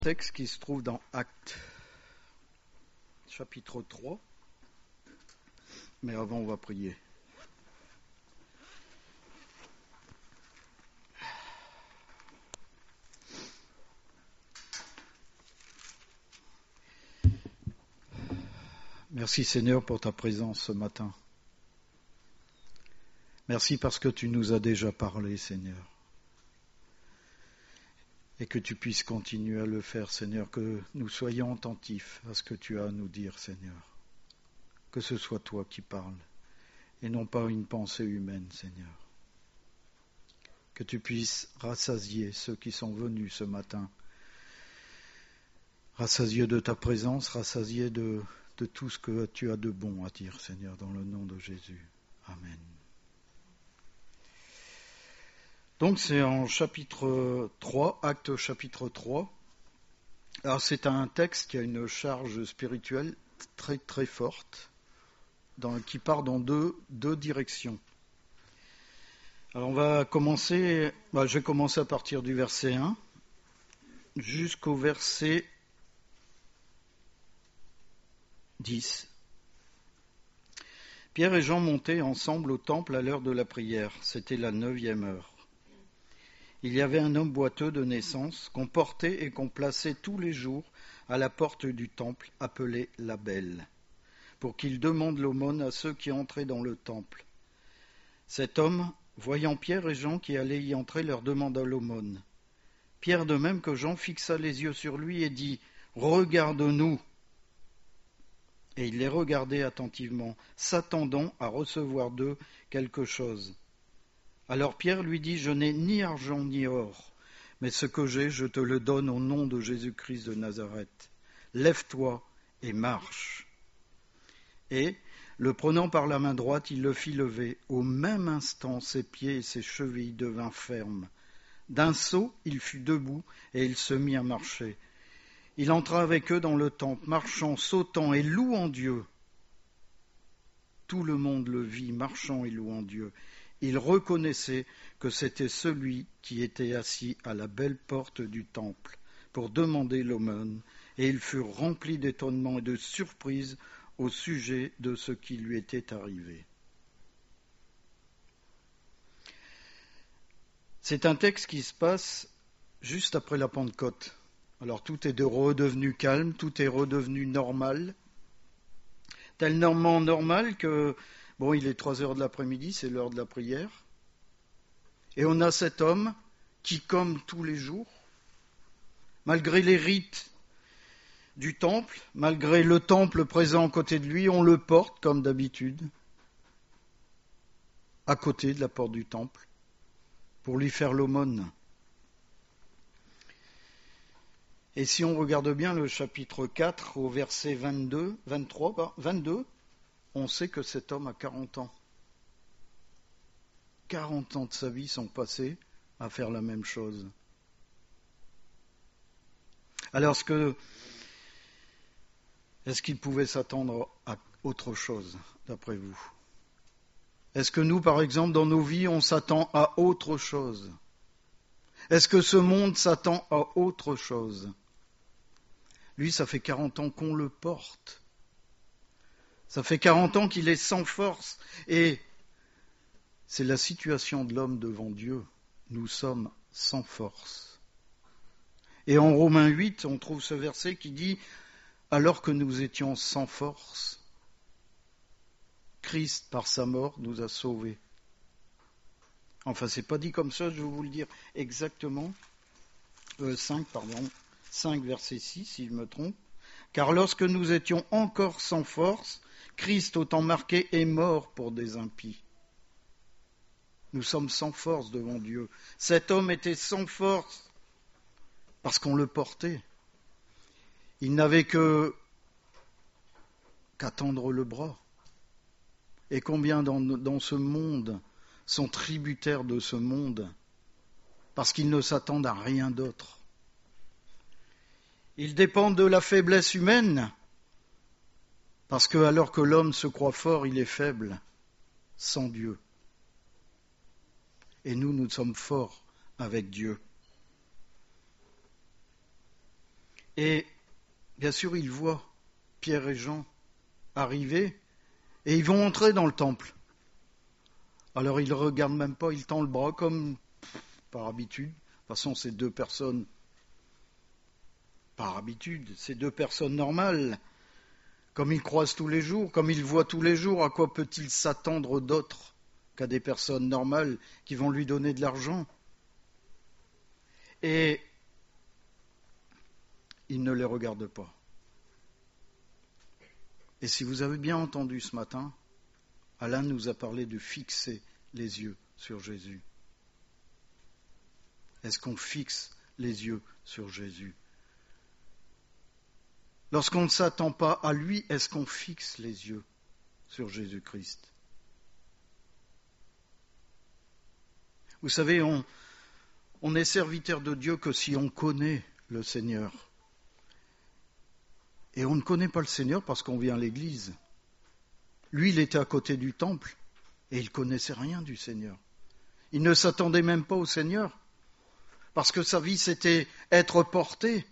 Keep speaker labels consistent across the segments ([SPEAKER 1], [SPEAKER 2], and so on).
[SPEAKER 1] Texte qui se trouve dans Actes, chapitre 3. Mais avant, on va prier. Merci Seigneur pour ta présence ce matin. Merci parce que tu nous as déjà parlé, Seigneur. Et que tu puisses continuer à le faire, Seigneur, que nous soyons attentifs à ce que tu as à nous dire, Seigneur. Que ce soit toi qui parles, et non pas une pensée humaine, Seigneur. Que tu puisses rassasier ceux qui sont venus ce matin. Rassasier de ta présence, rassasier de tout ce que tu as de bon à dire, Seigneur, dans le nom de Jésus. Amen. Donc c'est en chapitre 3, Actes chapitre 3. Alors c'est un texte qui a une charge spirituelle très très forte, qui part dans deux directions. Alors on va commencer, je vais commencer à partir du verset 1 jusqu'au verset 10. Pierre et Jean montaient ensemble au temple à l'heure de la prière. C'était la 9e heure. Il y avait un homme boiteux de naissance qu'on portait et qu'on plaçait tous les jours à la porte du temple, appelé la Belle, pour qu'il demande l'aumône à ceux qui entraient dans le temple. Cet homme, voyant Pierre et Jean qui allaient y entrer, leur demanda l'aumône. Pierre, de même que Jean, fixa les yeux sur lui et dit « Regarde-nous !» Et il les regardait attentivement, s'attendant à recevoir d'eux quelque chose. Alors Pierre lui dit « Je n'ai ni argent ni or, mais ce que j'ai, je te le donne au nom de Jésus-Christ de Nazareth. Lève-toi et marche. » Et, le prenant par la main droite, il le fit lever. Au même instant, ses pieds et ses chevilles devinrent fermes. D'un saut, il fut debout et il se mit à marcher. Il entra avec eux dans le temple, marchant, sautant et louant Dieu. Tout le monde le vit, marchant et louant Dieu. Il reconnaissait que c'était celui qui était assis à la belle porte du temple pour demander l'aumône, et ils furent remplis d'étonnement et de surprise au sujet de ce qui lui était arrivé. C'est un texte qui se passe juste après la Pentecôte. Alors tout est redevenu calme, tout est redevenu normal, tellement normal que, il est 3 heures de l'après-midi, c'est l'heure de la prière, et on a cet homme qui, comme tous les jours, malgré les rites du temple, malgré le temple présent à côté de lui, on le porte, comme d'habitude, à côté de la porte du temple, pour lui faire l'aumône. Et si on regarde bien le chapitre 4 au verset 22, on sait que cet homme a 40 ans. 40 ans de sa vie sont passés à faire la même chose. Alors, est-ce qu'il pouvait s'attendre à autre chose, d'après vous ? Est-ce que nous, par exemple, dans nos vies, on s'attend à autre chose ? Est-ce que ce monde s'attend à autre chose ? Lui, ça fait 40 ans qu'on le porte. Ça fait 40 ans qu'il est sans force. Et c'est la situation de l'homme devant Dieu. Nous sommes sans force. Et en Romains 8, on trouve ce verset qui dit « Alors que nous étions sans force, Christ, par sa mort, nous a sauvés. » Enfin, c'est pas dit comme ça, je vais vous le dire exactement. 5, verset 6, si je me trompe. « Car lorsque nous étions encore sans force, Christ, au temps marqué, est mort pour des impies. » Nous sommes sans force devant Dieu. Cet homme était sans force parce qu'on le portait. Il n'avait qu'à tendre le bras. Et combien dans ce monde sont tributaires de ce monde parce qu'ils ne s'attendent à rien d'autre. Ils dépendent de la faiblesse humaine parce que alors que l'homme se croit fort, il est faible sans Dieu. Et nous sommes forts avec Dieu. Et bien sûr, il voit Pierre et Jean arriver et ils vont entrer dans le temple. Alors il ne regarde même pas, il tend le bras comme par habitude. De toute façon, c'est deux personnes par habitude, c'est deux personnes normales. Comme ils croisent tous les jours, comme ils voient tous les jours, à quoi peut-il s'attendre d'autre qu'à des personnes normales qui vont lui donner de l'argent? Et il ne les regarde pas. Et si vous avez bien entendu ce matin, Alain nous a parlé de fixer les yeux sur Jésus. Est-ce qu'on fixe les yeux sur Jésus? Lorsqu'on ne s'attend pas à lui, est-ce qu'on fixe les yeux sur Jésus-Christ? Vous savez, on est serviteur de Dieu que si on connaît le Seigneur. Et on ne connaît pas le Seigneur parce qu'on vient à l'église. Lui, il était à côté du temple et il ne connaissait rien du Seigneur. Il ne s'attendait même pas au Seigneur parce que sa vie, c'était être porté.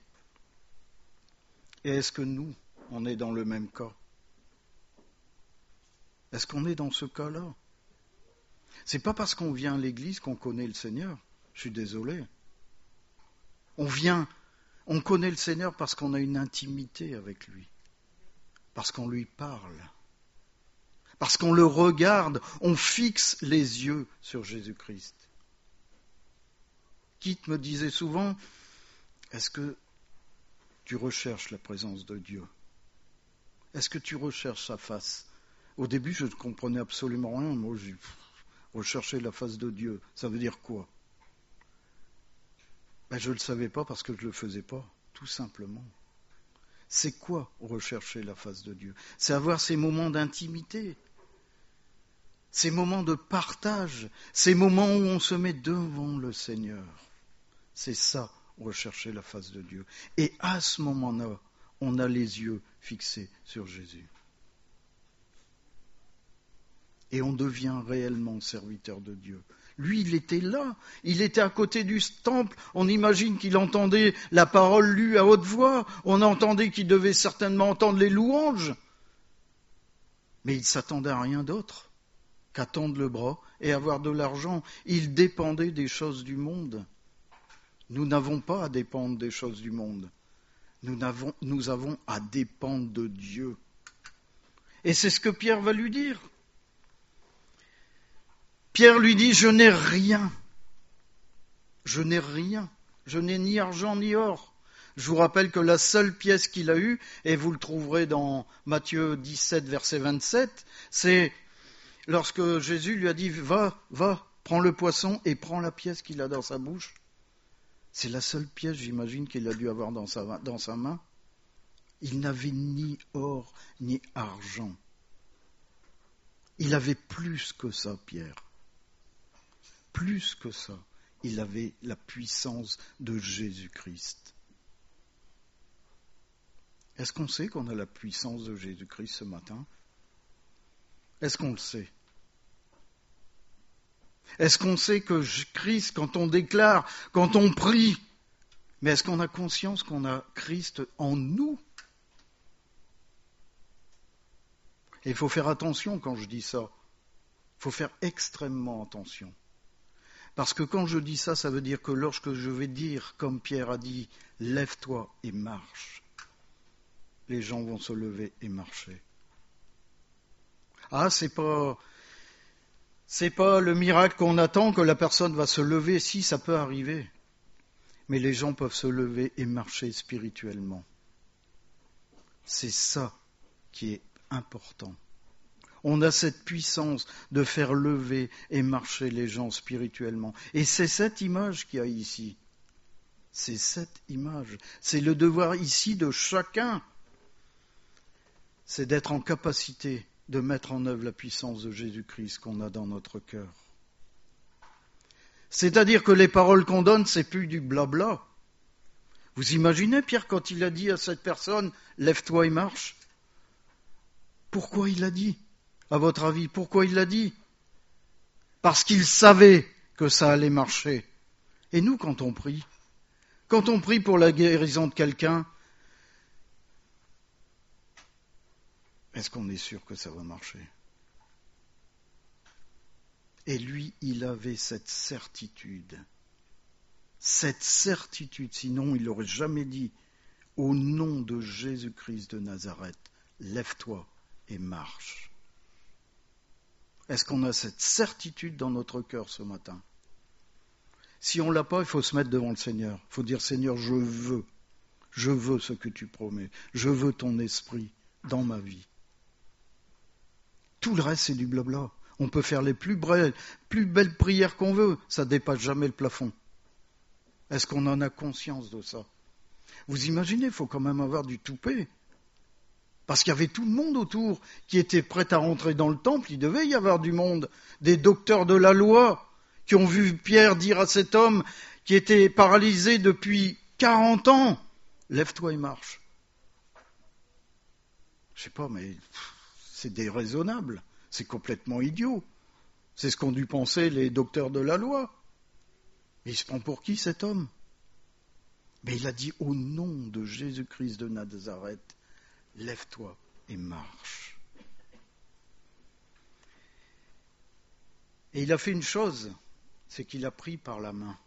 [SPEAKER 1] Et est-ce que nous, on est dans le même cas? Est-ce qu'on est dans ce cas-là? C'est pas parce qu'on vient à l'église qu'on connaît le Seigneur. Je suis désolé. On connaît le Seigneur parce qu'on a une intimité avec lui, parce qu'on lui parle, parce qu'on le regarde, on fixe les yeux sur Jésus-Christ. Kit me disait souvent, est-ce que tu recherches la présence de Dieu? Est-ce que tu recherches sa face? Au début, je ne comprenais absolument rien. Moi, j'ai recherché la face de Dieu. Ça veut dire quoi? Je ne le savais pas parce que je ne le faisais pas, tout simplement. C'est quoi rechercher la face de Dieu? C'est avoir ces moments d'intimité, ces moments de partage, ces moments où on se met devant le Seigneur. C'est ça, rechercher la face de Dieu. Et à ce moment-là, on a les yeux fixés sur Jésus. Et on devient réellement serviteur de Dieu. Lui, il était là, il était à côté du temple, on imagine qu'il entendait la parole lue à haute voix, on entendait qu'il devait certainement entendre les louanges, mais il s'attendait à rien d'autre qu'à tendre le bras et avoir de l'argent. Il dépendait des choses du monde. Nous n'avons pas à dépendre des choses du monde, nous avons à dépendre de Dieu. Et c'est ce que Pierre va lui dire. Pierre lui dit, je n'ai rien, je n'ai ni argent ni or. Je vous rappelle que la seule pièce qu'il a eue, et vous le trouverez dans Matthieu 17, verset 27, c'est lorsque Jésus lui a dit, va, prends le poisson et prends la pièce qu'il a dans sa bouche. C'est la seule pièce, j'imagine, qu'il a dû avoir dans sa main. Il n'avait ni or ni argent. Il avait plus que ça, Pierre. Plus que ça, il avait la puissance de Jésus-Christ. Est-ce qu'on sait qu'on a la puissance de Jésus-Christ ce matin? Est-ce qu'on le sait? Est-ce qu'on sait que Christ, quand on déclare, quand on prie, mais est-ce qu'on a conscience qu'on a Christ en nous? Et il faut faire attention quand je dis ça. Il faut faire extrêmement attention. Parce que quand je dis ça, ça veut dire que lorsque je vais dire, comme Pierre a dit, lève-toi et marche, les gens vont se lever et marcher. Ah, c'est pas le miracle qu'on attend que la personne va se lever. Si, ça peut arriver. Mais les gens peuvent se lever et marcher spirituellement. C'est ça qui est important. On a cette puissance de faire lever et marcher les gens spirituellement. Et c'est cette image qu'il y a ici. C'est cette image. C'est le devoir ici de chacun. C'est d'être en capacité de mettre en œuvre la puissance de Jésus-Christ qu'on a dans notre cœur. C'est-à-dire que les paroles qu'on donne, c'est plus du blabla. Vous imaginez, Pierre, quand il a dit à cette personne, lève-toi et marche? Pourquoi il l'a dit? À votre avis, pourquoi il l'a dit? Parce qu'il savait que ça allait marcher. Et nous, quand on prie pour la guérison de quelqu'un, est-ce qu'on est sûr que ça va marcher? Et lui, il avait cette certitude, sinon il n'aurait jamais dit, au nom de Jésus-Christ de Nazareth, lève-toi et marche. Est-ce qu'on a cette certitude dans notre cœur ce matin? Si on ne l'a pas, il faut se mettre devant le Seigneur. Il faut dire, Seigneur, je veux ce que tu promets. Je veux ton esprit dans ma vie. Tout le reste, c'est du blabla. On peut faire les plus belles prières qu'on veut, ça ne dépasse jamais le plafond. Est-ce qu'on en a conscience de ça? Vous imaginez, il faut quand même avoir du toupet. Parce qu'il y avait tout le monde autour qui était prêt à rentrer dans le temple, il devait y avoir du monde, des docteurs de la loi qui ont vu Pierre dire à cet homme qui était paralysé depuis 40 ans, lève-toi et marche. Je sais pas, mais c'est déraisonnable, c'est complètement idiot. C'est ce qu'ont dû penser les docteurs de la loi. Et il se prend pour qui cet homme? Mais il a dit au nom de Jésus-Christ de Nazareth, lève-toi et marche. Et il a fait une chose, c'est qu'il a pris par la main.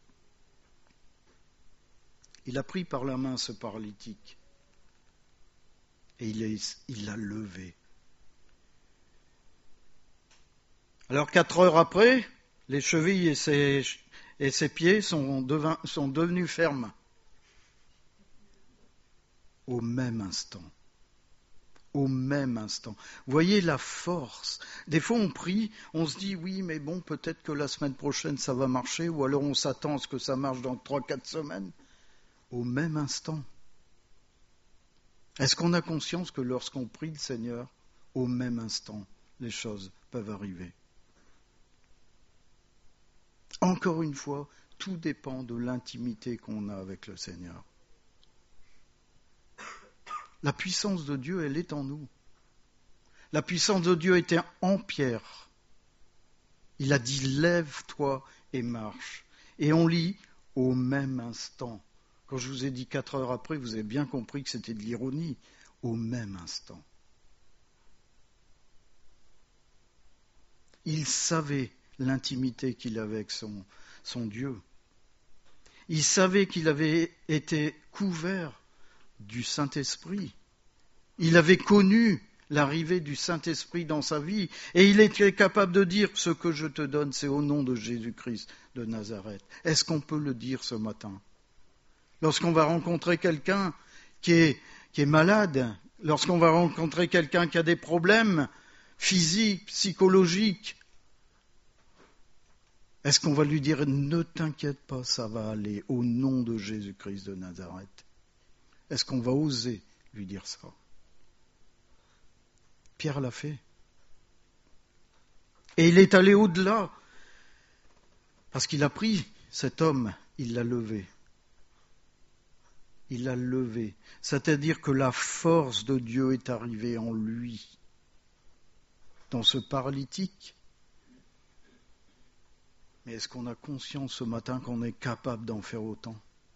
[SPEAKER 1] Il a pris par la main ce paralytique et il l'a levé. Alors 4 heures après, les chevilles et ses pieds sont devenus fermes. Au même instant. Au même instant. Vous voyez la force. Des fois on prie, on se dit oui mais bon peut-être que la semaine prochaine ça va marcher ou alors on s'attend à ce que ça marche dans 3-4 semaines. Au même instant. Est-ce qu'on a conscience que lorsqu'on prie le Seigneur, au même instant, les choses peuvent arriver? Encore une fois, tout dépend de l'intimité qu'on a avec le Seigneur. La puissance de Dieu, elle est en nous. La puissance de Dieu était en Pierre. Il a dit, lève-toi et marche. Et on lit, au même instant. Quand je vous ai dit 4 heures après, vous avez bien compris que c'était de l'ironie. Au même instant. Il savait l'intimité qu'il avait avec son Dieu. Il savait qu'il avait été couvert du Saint-Esprit. Il avait connu l'arrivée du Saint-Esprit dans sa vie et il était capable de dire ce que je te donne, c'est au nom de Jésus-Christ de Nazareth. Est-ce qu'on peut le dire ce matin? Lorsqu'on va rencontrer quelqu'un qui est malade, lorsqu'on va rencontrer quelqu'un qui a des problèmes physiques, psychologiques, est-ce qu'on va lui dire « Ne t'inquiète pas, ça va aller au nom de Jésus-Christ de Nazareth » Est-ce qu'on va oser lui dire ça? Pierre l'a fait. Et il est allé au-delà, parce qu'il a pris cet homme, il l'a levé. Il l'a levé. C'est-à-dire que la force de Dieu est arrivée en lui, dans ce paralytique. Mais est-ce qu'on a conscience ce matin qu'on est capable d'en faire autant?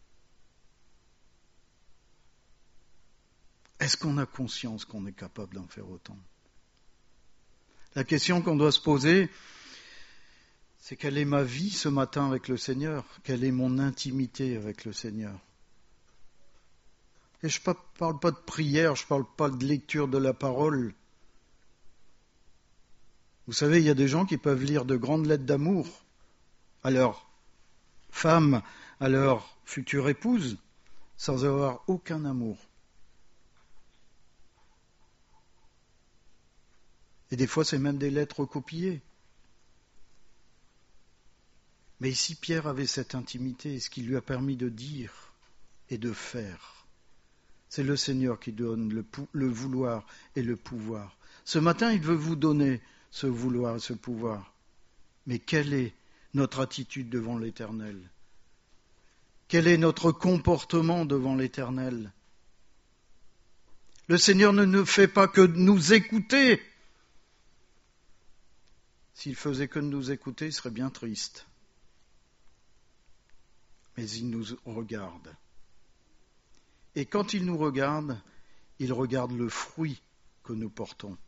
[SPEAKER 1] Est-ce qu'on a conscience qu'on est capable d'en faire autant? La question qu'on doit se poser, c'est quelle est ma vie ce matin avec le Seigneur? Quelle est mon intimité avec le Seigneur? Et je ne parle pas de prière, je ne parle pas de lecture de la parole. Vous savez, il y a des gens qui peuvent lire de grandes lettres d'amour à leur femme, à leur future épouse, sans avoir aucun amour. Et des fois, c'est même des lettres recopiées. Mais ici, Pierre avait cette intimité, ce qui lui a permis de dire et de faire. C'est le Seigneur qui donne le vouloir et le pouvoir. Ce matin, il veut vous donner ce vouloir et ce pouvoir. Mais quelle est notre attitude devant l'Éternel? Quel est notre comportement devant l'Éternel? Le Seigneur ne fait pas que nous écouter. S'il faisait que de nous écouter, il serait bien triste. Mais il nous regarde. Et quand il nous regarde, il regarde le fruit que nous portons.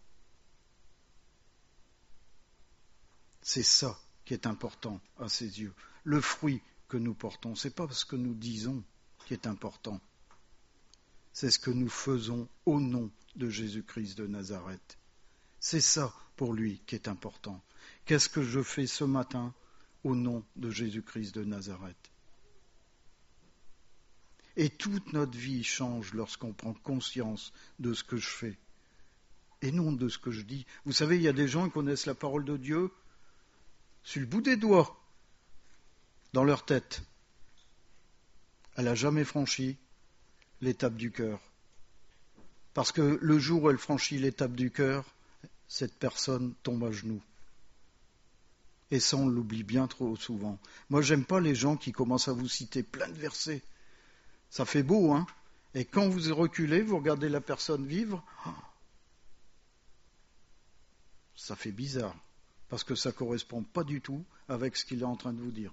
[SPEAKER 1] C'est ça qui est important à ses yeux. Le fruit que nous portons, ce n'est pas ce que nous disons qui est important. C'est ce que nous faisons au nom de Jésus-Christ de Nazareth. C'est ça pour lui qui est important. Qu'est-ce que je fais ce matin au nom de Jésus-Christ de Nazareth? Et toute notre vie change lorsqu'on prend conscience de ce que je fais et non de ce que je dis. Vous savez, il y a des gens qui connaissent la parole de Dieu sur le bout des doigts, dans leur tête. Elle n'a jamais franchi l'étape du cœur. Parce que le jour où elle franchit l'étape du cœur, cette personne tombe à genoux. Et ça, on l'oublie bien trop souvent. Moi, j'aime pas les gens qui commencent à vous citer plein de versets. Ça fait beau, hein? Et quand vous reculez, vous regardez la personne vivre, ça fait bizarre. Parce que ça ne correspond pas du tout avec ce qu'il est en train de vous dire.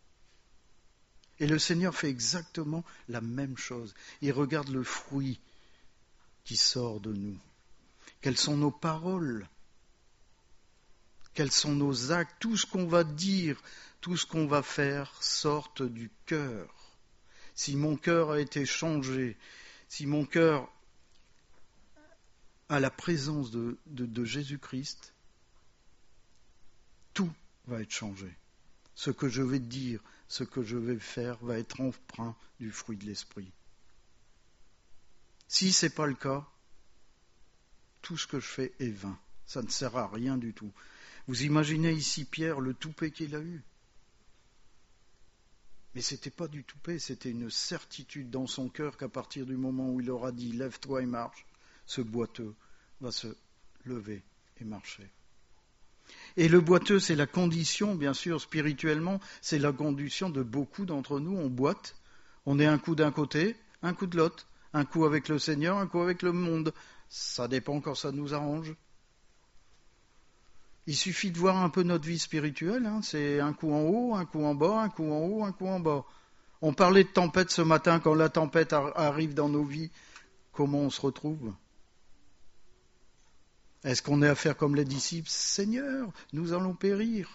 [SPEAKER 1] Et le Seigneur fait exactement la même chose. Il regarde le fruit qui sort de nous. Quelles sont nos paroles? Quels sont nos actes? Tout ce qu'on va dire, tout ce qu'on va faire sorte du cœur. Si mon cœur a été changé, si mon cœur a la présence de Jésus-Christ, tout va être changé. Ce que je vais dire, ce que je vais faire va être empreint du fruit de l'Esprit. Si ce n'est pas le cas, tout ce que je fais est vain. Ça ne sert à rien du tout. Vous imaginez ici Pierre, le toupet qu'il a eu. Mais ce n'était pas du toupet, c'était une certitude dans son cœur qu'à partir du moment où il aura dit « lève-toi et marche », ce boiteux va se lever et marcher. Et le boiteux, c'est la condition, bien sûr, spirituellement, c'est la condition de beaucoup d'entre nous. On boite, on est un coup d'un côté, un coup de l'autre, un coup avec le Seigneur, un coup avec le monde. Ça dépend quand ça nous arrange. Il suffit de voir un peu notre vie spirituelle, hein. C'est un coup en haut, un coup en bas, un coup en haut, un coup en bas. On parlait de tempête ce matin, quand la tempête arrive dans nos vies, comment on se retrouve ? Est-ce qu'on est à faire comme les disciples ? Seigneur, nous allons périr.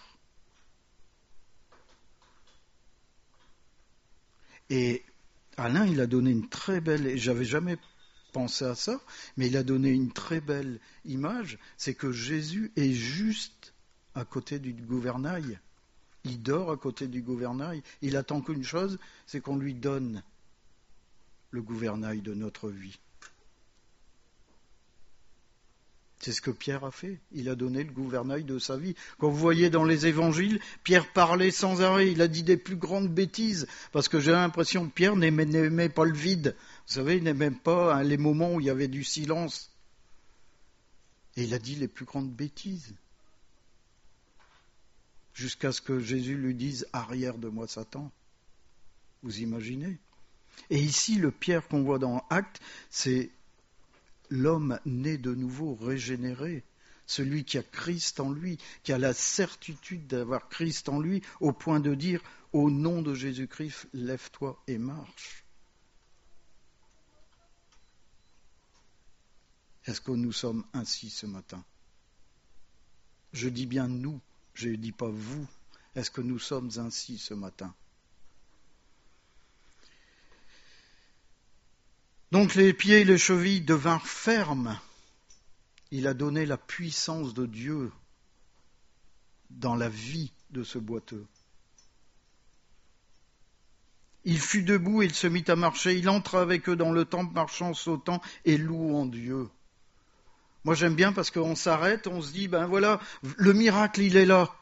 [SPEAKER 1] Et Alain, il a donné une très belle, et j'avais jamais pensé à ça, mais il a donné une très belle image, c'est que Jésus est juste à côté du gouvernail. Il dort à côté du gouvernail. Il attend qu'une chose, c'est qu'on lui donne le gouvernail de notre vie. C'est ce que Pierre a fait. Il a donné le gouvernail de sa vie. Quand vous voyez dans les évangiles, Pierre parlait sans arrêt. Il a dit des plus grandes bêtises. Parce que j'ai l'impression que Pierre n'aimait pas le vide. Vous savez, il n'aimait pas les moments où il y avait du silence. Et il a dit les plus grandes bêtises. Jusqu'à ce que Jésus lui dise « Arrière de moi, Satan ». Vous imaginez ? Et ici, le Pierre qu'on voit dans Actes, c'est l'homme né de nouveau, régénéré, celui qui a Christ en lui, qui a la certitude d'avoir Christ en lui, au point de dire « Au nom de Jésus-Christ, lève-toi et marche ». Est-ce que nous sommes ainsi ce matin ? Je dis bien nous, je ne dis pas vous. Est-ce que nous sommes ainsi ce matin ? Donc les pieds et les chevilles devinrent fermes. Il a donné la puissance de Dieu dans la vie de ce boiteux. Il fut debout et il se mit à marcher. Il entra avec eux dans le temple, marchant, sautant et louant Dieu. Moi j'aime bien parce qu'on s'arrête, on se dit, ben voilà, le miracle il est là.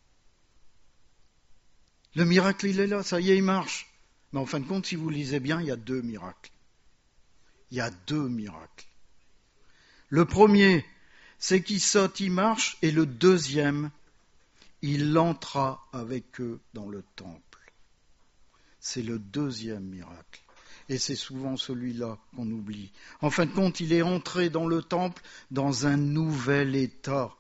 [SPEAKER 1] Le miracle il est là, ça y est, il marche. Mais en fin de compte, si vous lisez bien, il y a 2 miracles. Il y a 2 miracles. Le premier, c'est qu'il saute, il marche, et le deuxième, il entra avec eux dans le temple. C'est le deuxième miracle. Et c'est souvent celui-là qu'on oublie. En fin de compte, il est entré dans le temple dans un nouvel état.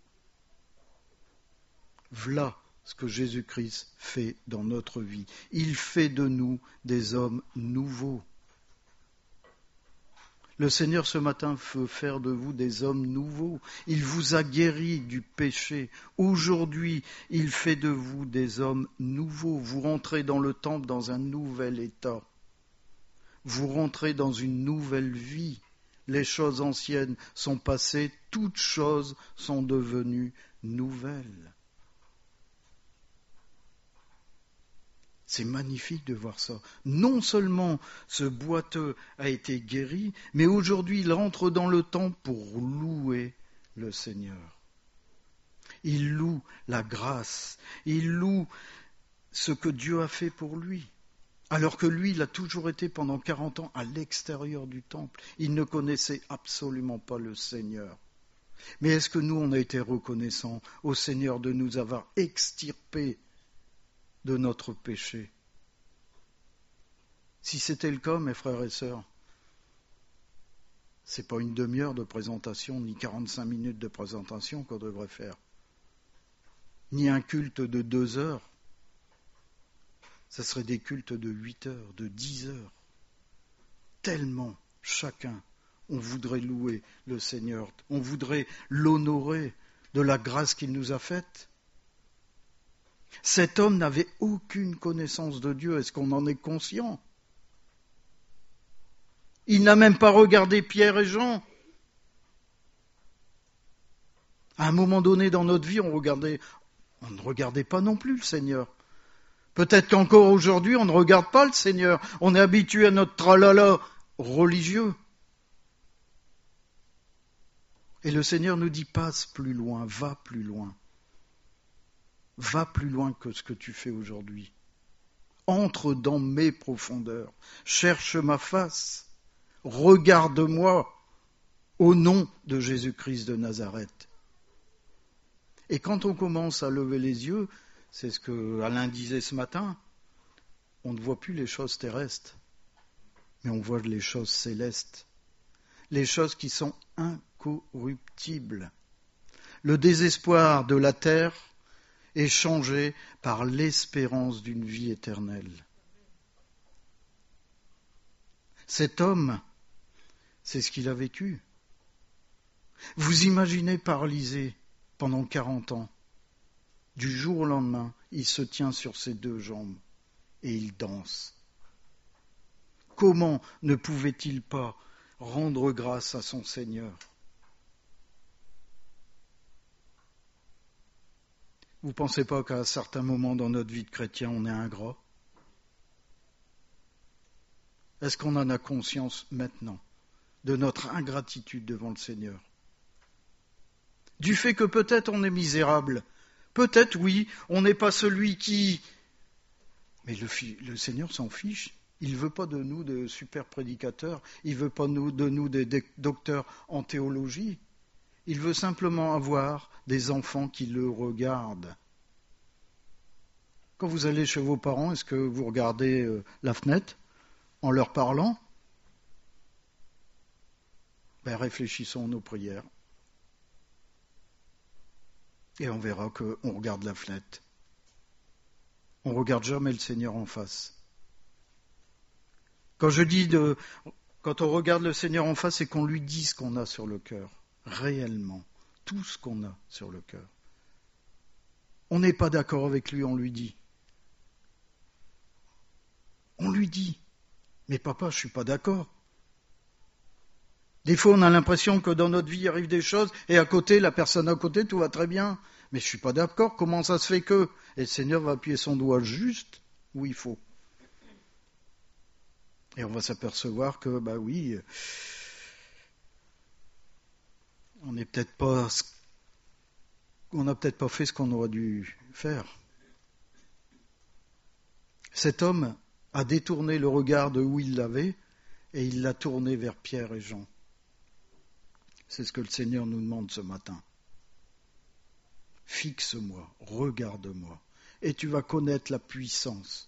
[SPEAKER 1] Voilà ce que Jésus-Christ fait dans notre vie. Il fait de nous des hommes nouveaux. Le Seigneur ce matin veut faire de vous des hommes nouveaux. Il vous a guéri du péché. Aujourd'hui, il fait de vous des hommes nouveaux. Vous rentrez dans le temple dans un nouvel état. Vous rentrez dans une nouvelle vie. Les choses anciennes sont passées, toutes choses sont devenues nouvelles. C'est magnifique de voir ça. Non seulement ce boiteux a été guéri, mais aujourd'hui il rentre dans le temple pour louer le Seigneur. Il loue la grâce, il loue ce que Dieu a fait pour lui. Alors que lui, il a toujours été pendant 40 ans à l'extérieur du temple. Il ne connaissait absolument pas le Seigneur. Mais est-ce que nous, on a été reconnaissants au Seigneur de nous avoir extirpés de notre péché? Si c'était le cas, mes frères et sœurs, c'est pas une demi-heure de présentation, ni 45 minutes de présentation qu'on devrait faire, ni un culte de 2 heures. Ça serait des cultes de 8 heures, de 10 heures. Tellement, chacun, on voudrait louer le Seigneur, on voudrait l'honorer de la grâce qu'il nous a faite. Cet homme n'avait aucune connaissance de Dieu, est-ce qu'on en est conscient? Il n'a même pas regardé Pierre et Jean. À un moment donné dans notre vie, on ne regardait pas non plus le Seigneur. Peut-être qu'encore aujourd'hui, on ne regarde pas le Seigneur. On est habitué à notre tralala religieux. Et le Seigneur nous dit, passe plus loin, va plus loin. Va plus loin que ce que tu fais aujourd'hui. Entre dans mes profondeurs. Cherche ma face. Regarde-moi au nom de Jésus-Christ de Nazareth. Et quand on commence à lever les yeux, c'est ce que Alain disait ce matin, on ne voit plus les choses terrestres, mais on voit les choses célestes, les choses qui sont incorruptibles. Le désespoir de la terre est changé par l'espérance d'une vie éternelle. Cet homme, c'est ce qu'il a vécu. Vous imaginez paralysé pendant 40 ans. Du jour au lendemain, il se tient sur ses 2 jambes et il danse. Comment ne pouvait-il pas rendre grâce à son Seigneur? Vous ne pensez pas qu'à certains moments dans notre vie de chrétien, on est ingrat? Est-ce qu'on en a conscience maintenant de notre ingratitude devant le Seigneur? Du fait que peut-être on est misérable. Peut-être, oui, on n'est pas celui qui... Mais le Seigneur s'en fiche. Il ne veut pas de nous de super prédicateurs. Il ne veut pas de nous des docteurs en théologie. Il veut simplement avoir des enfants qui le regardent. Quand vous allez chez vos parents, est-ce que vous regardez la fenêtre en leur parlant? Réfléchissons à nos prières. Et on verra qu'on regarde la fenêtre. On ne regarde jamais le Seigneur en face. Quand on regarde le Seigneur en face, c'est qu'on lui dit ce qu'on a sur le cœur. Réellement. Tout ce qu'on a sur le cœur. On n'est pas d'accord avec lui, on lui dit. On lui dit. Mais papa, je ne suis pas d'accord. Des fois, on a l'impression que dans notre vie, il arrive des choses, et à côté, la personne à côté, tout va très bien. Mais je ne suis pas d'accord, comment ça se fait que... Et le Seigneur va appuyer son doigt juste où il faut. Et on va s'apercevoir que, oui, on n'a peut-être pas fait ce qu'on aurait dû faire. Cet homme a détourné le regard de où il l'avait, et il l'a tourné vers Pierre et Jean. C'est ce que le Seigneur nous demande ce matin. Fixe-moi, regarde-moi, et tu vas connaître la puissance.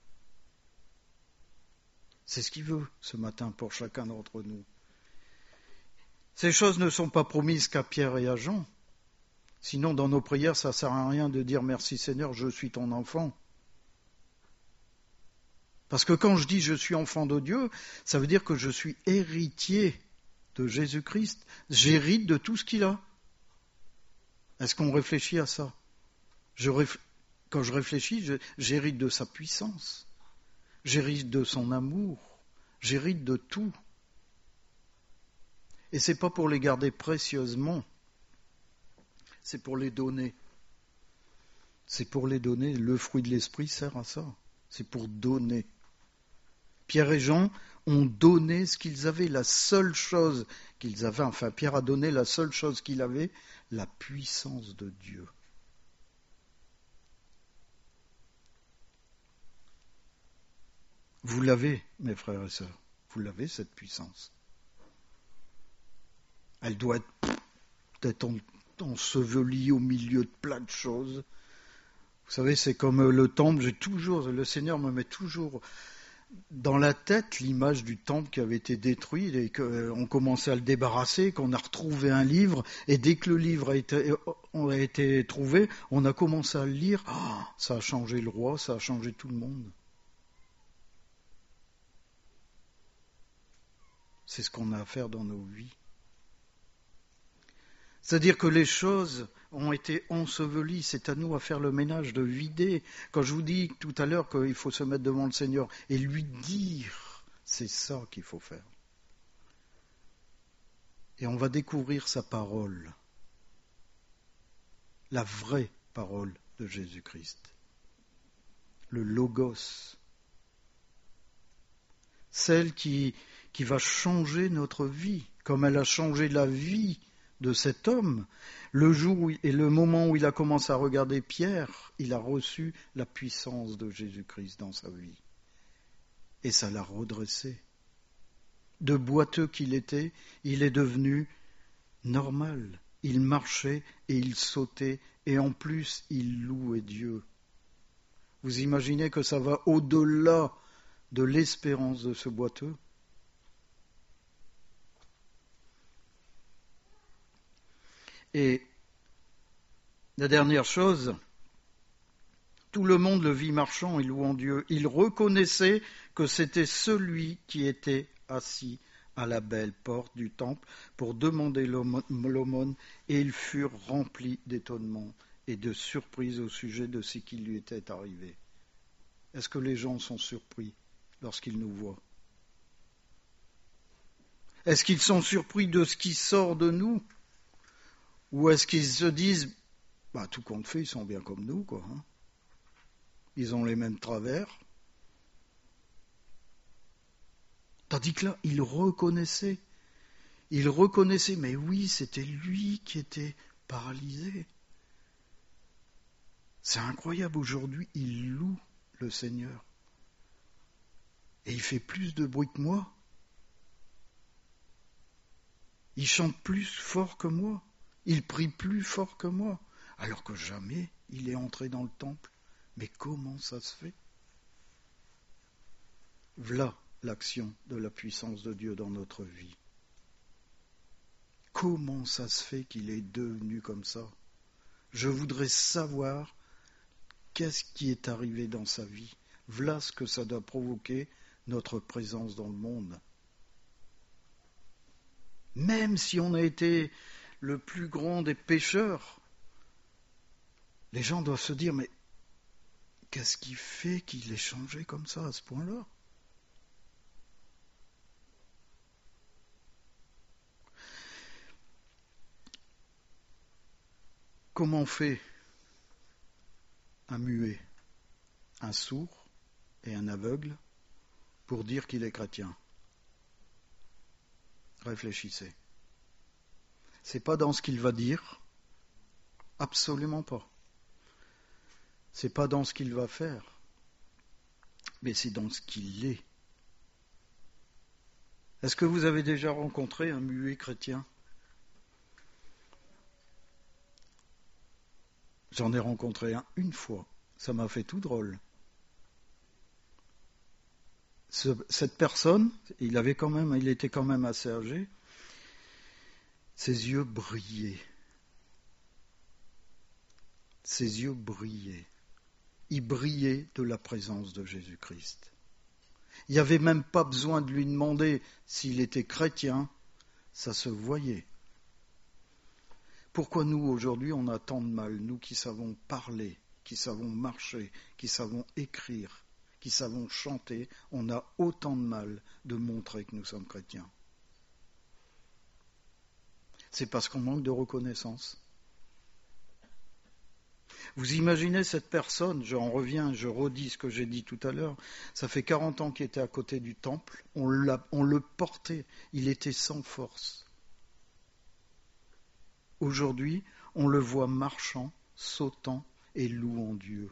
[SPEAKER 1] C'est ce qu'il veut ce matin pour chacun d'entre nous. Ces choses ne sont pas promises qu'à Pierre et à Jean. Sinon, dans nos prières, ça ne sert à rien de dire « Merci Seigneur, je suis ton enfant ». Parce que quand je dis « Je suis enfant de Dieu », ça veut dire que je suis héritier de Jésus-Christ. J'hérite de tout ce qu'il a. Est-ce qu'on réfléchit à ça ? Quand je réfléchis, j'hérite de sa puissance. J'hérite de son amour. J'hérite de tout. Et ce n'est pas pour les garder précieusement. C'est pour les donner. C'est pour les donner. Le fruit de l'esprit sert à ça. C'est pour donner. Pierre et Jean ont donné ce qu'ils avaient, la seule chose qu'ils avaient. Enfin, Pierre a donné la seule chose qu'il avait, la puissance de Dieu. Vous l'avez, mes frères et sœurs. Vous l'avez, cette puissance. Elle doit être ensevelie au milieu de plein de choses. Vous savez, c'est comme le temple. Le Seigneur me met toujours dans la tête l'image du temple qui avait été détruit et qu'on commençait à le débarrasser, qu'on a retrouvé un livre, et dès que le livre a été trouvé, on a commencé à le lire. Ça a changé le roi, ça a changé tout le monde. C'est ce qu'on a à faire dans nos vies. C'est-à-dire que les choses ont été ensevelies, c'est à nous à faire le ménage, de vider. Quand je vous dis tout à l'heure qu'il faut se mettre devant le Seigneur et lui dire, c'est ça qu'il faut faire. Et on va découvrir sa parole, la vraie parole de Jésus-Christ, le Logos, celle qui va changer notre vie, comme elle a changé la vie de cet homme. Le jour et le moment où il a commencé à regarder Pierre, il a reçu la puissance de Jésus-Christ dans sa vie. Et ça l'a redressé. De boiteux qu'il était, il est devenu normal. Il marchait et il sautait, et en plus il louait Dieu. Vous imaginez que ça va au-delà de l'espérance de ce boiteux ? Et la dernière chose, tout le monde le vit marchant et louant Dieu. Il reconnaissait que c'était celui qui était assis à la belle porte du temple pour demander l'aumône, et ils furent remplis d'étonnement et de surprise au sujet de ce qui lui était arrivé. Est-ce que les gens sont surpris lorsqu'ils nous voient ? Est-ce qu'ils sont surpris de ce qui sort de nous ? Ou est-ce qu'ils se disent, tout compte fait, ils sont bien comme nous, quoi. Ils ont les mêmes travers. Tandis que là, il reconnaissait, mais oui, c'était lui qui était paralysé. C'est incroyable, aujourd'hui, il loue le Seigneur. Et il fait plus de bruit que moi. Il chante plus fort que moi. Il prie plus fort que moi, alors que jamais il est entré dans le temple. Mais comment ça se fait ? Voilà l'action de la puissance de Dieu dans notre vie. Comment ça se fait qu'il est devenu comme ça ? Je voudrais savoir qu'est-ce qui est arrivé dans sa vie. Voilà ce que ça doit provoquer, notre présence dans le monde. Même si on a été le plus grand des pécheurs, les gens doivent se dire, mais qu'est-ce qui fait qu'il est changé comme ça, à ce point-là ? Comment on fait un muet, un sourd et un aveugle pour dire qu'il est chrétien ? Réfléchissez. C'est pas dans ce qu'il va dire, absolument pas. C'est pas dans ce qu'il va faire, mais c'est dans ce qu'il est. Est-ce que vous avez déjà rencontré un muet chrétien ? J'en ai rencontré un une fois. Ça m'a fait tout drôle. Cette personne, il était quand même assez âgé. Ses yeux brillaient. Ses yeux brillaient. Il brillait de la présence de Jésus-Christ. Il n'y avait même pas besoin de lui demander s'il était chrétien. ça se voyait. Pourquoi nous, aujourd'hui, on a tant de mal, nous qui savons parler, qui savons marcher, qui savons écrire, qui savons chanter, on a autant de mal de montrer que nous sommes chrétiens? C'est parce qu'on manque de reconnaissance. Vous imaginez cette personne, j'en reviens, je redis ce que j'ai dit tout à l'heure, ça fait 40 ans qu'il était à côté du temple, on le portait, il était sans force. Aujourd'hui, on le voit marchant, sautant et louant Dieu.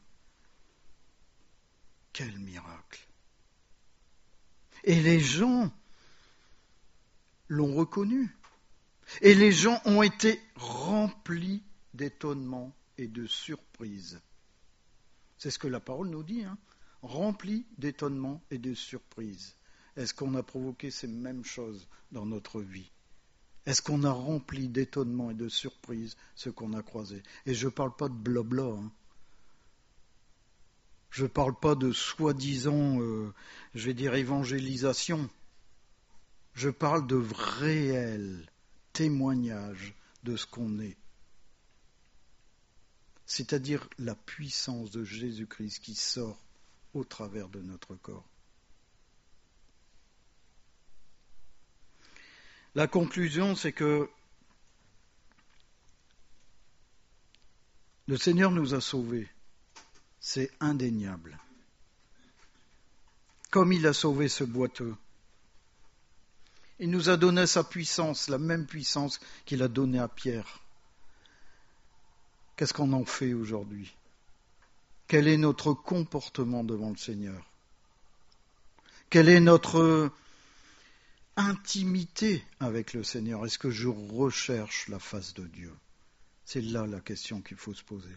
[SPEAKER 1] Quel miracle! Et les gens l'ont reconnu. Et les gens ont été remplis d'étonnement et de surprise. C'est ce que la parole nous dit, remplis d'étonnement et de surprise. Est-ce qu'on a provoqué ces mêmes choses dans notre vie? Est-ce qu'on a rempli d'étonnement et de surprise ce qu'on a croisé? Et je ne parle pas de blabla. Je ne parle pas de soi-disant, évangélisation. Je parle de réel témoignage de ce qu'on est. C'est-à-dire la puissance de Jésus-Christ qui sort au travers de notre corps. La conclusion, c'est que le Seigneur nous a sauvés. C'est indéniable. Comme il a sauvé ce boiteux. Il nous a donné sa puissance, la même puissance qu'il a donnée à Pierre. Qu'est-ce qu'on en fait aujourd'hui? Quel est notre comportement devant le Seigneur? Quelle est notre intimité avec le Seigneur? Est-ce que je recherche la face de Dieu? C'est là la question qu'il faut se poser.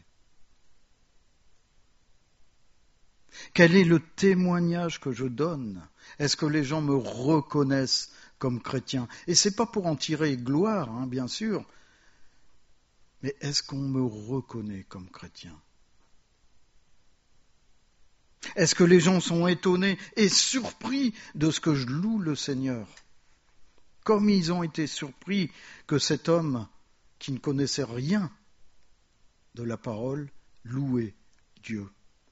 [SPEAKER 1] Quel est le témoignage que je donne? Est-ce que les gens me reconnaissent comme chrétien? Et ce n'est pas pour en tirer gloire, bien sûr, mais est-ce qu'on me reconnaît comme chrétien? Est-ce que les gens sont étonnés et surpris de ce que je loue le Seigneur? Comme ils ont été surpris que cet homme, qui ne connaissait rien de la parole, louait Dieu.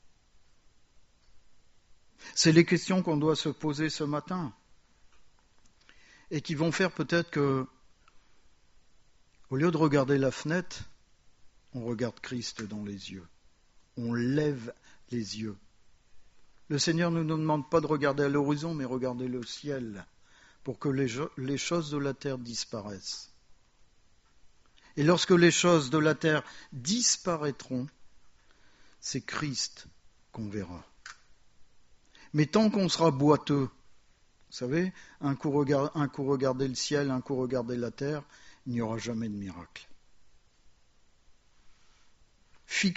[SPEAKER 1] C'est les questions qu'on doit se poser ce matin et qui vont faire peut-être que, au lieu de regarder la fenêtre, on regarde Christ dans les yeux. On lève les yeux. Le Seigneur ne nous demande pas de regarder à l'horizon, mais regarder le ciel pour que les choses de la terre disparaissent. Et lorsque les choses de la terre disparaîtront, c'est Christ qu'on verra. Mais tant qu'on sera boiteux, vous savez, un coup regarder le ciel, un coup regarder la terre, il n'y aura jamais de miracle.